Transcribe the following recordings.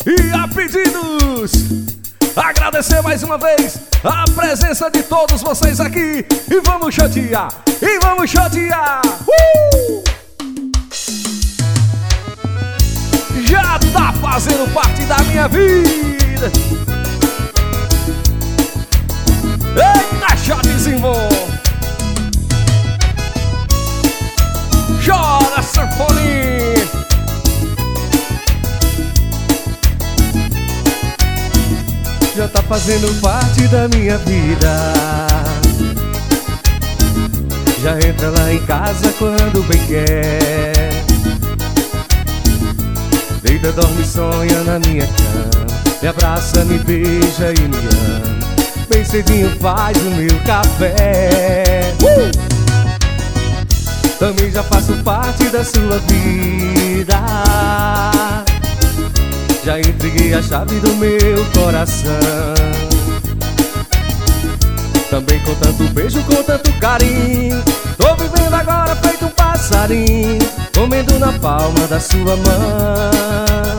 E a pedidos, agradecer mais uma vez a presença de todos vocês aqui. E vamos chatear, e vamos chatear. Já tá fazendo parte da minha vida. Eita, chatezinho bom. Chora, sanfoninha. Já tá fazendo parte da minha vida. Já entra lá em casa quando bem quer. Deita, dorme e sonha na minha cama. Me abraça, me beija e me ama. Bem cedinho faz o meu café. Também já faço parte da sua vida. Já entreguei a chave do meu coração. Também com tanto beijo, com tanto carinho. Tô vivendo agora feito um passarinho, comendo na palma da sua mão.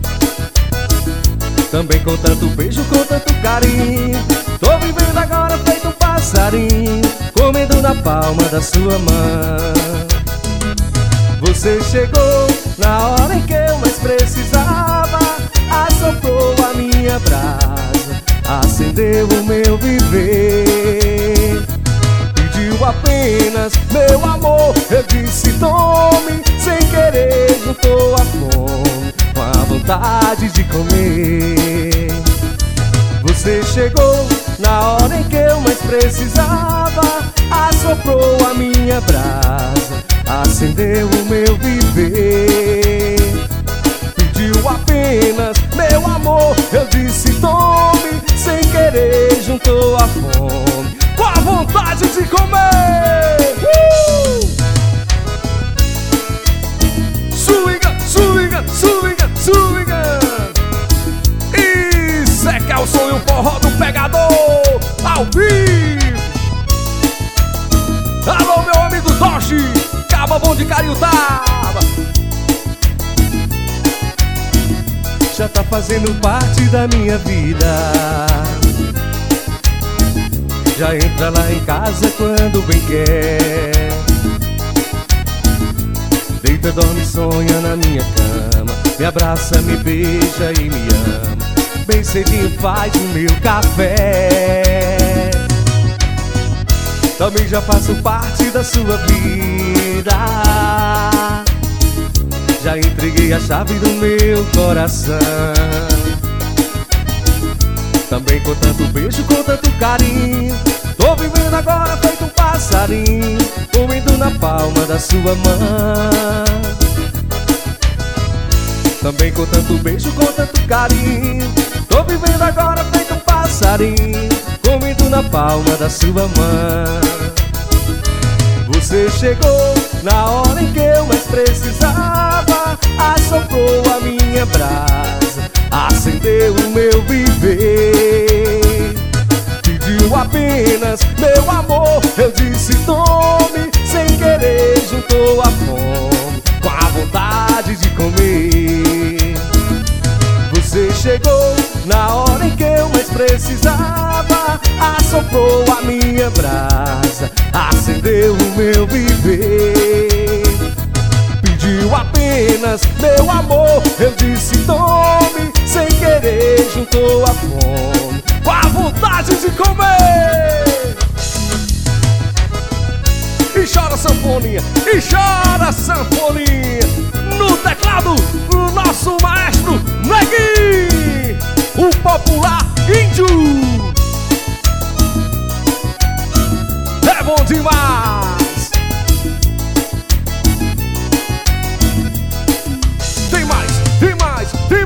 Também com tanto beijo, com tanto carinho. Tô vivendo agora feito um passarinho, comendo na palma da sua mão. Você chegou na hora em que eu mais precisava. Assoprou a minha brasa, acendeu o meu viver. Pediu apenas meu amor, eu disse tome. Sem querer juntou a fome com a vontade de comer. Você chegou na hora em que eu mais precisava. Assoprou a minha brasa, acendeu o meu viver. Pediu apenas meu amor, eu disse tome. Sem querer juntou a fome com a vontade de comer. Swinga, swinga, swinga, swinga. Isso é que é o som e o forró do pegador ao vivo. Alô, meu amigo Doshi, Caba Bom de Cariutaba. Já tá fazendo parte da minha vida. Já entra lá em casa quando bem quer. Deita, dorme e sonha na minha cama. Me abraça, me beija e me ama. Bem cedinho faz o meu café. Também já faço parte da sua vida. Já entreguei a chave do meu coração. Também com tanto beijo, com tanto carinho. Tô vivendo agora feito um passarinho, comendo na palma da sua mão. Também com tanto beijo, com tanto carinho. Tô vivendo agora feito um passarinho, comendo na palma da sua mão. Você chegou na hora em que eu mais precisava. Assoprou a minha brasa, acendeu o meu viver. Pediu apenas meu amor, eu disse tome. Sem querer juntou a fome com a vontade de comer. Você chegou na hora em que eu mais precisava. Assoprou a minha brasa, acendeu o meu viver. Pediu apenas meu amor, eu disse tome. Sem querer juntou a fome com a vontade de comer. E chora sanfoninha, e chora sanfoninha. No teclado, o nosso maestro Neguinho, o popular índio. É bom demais.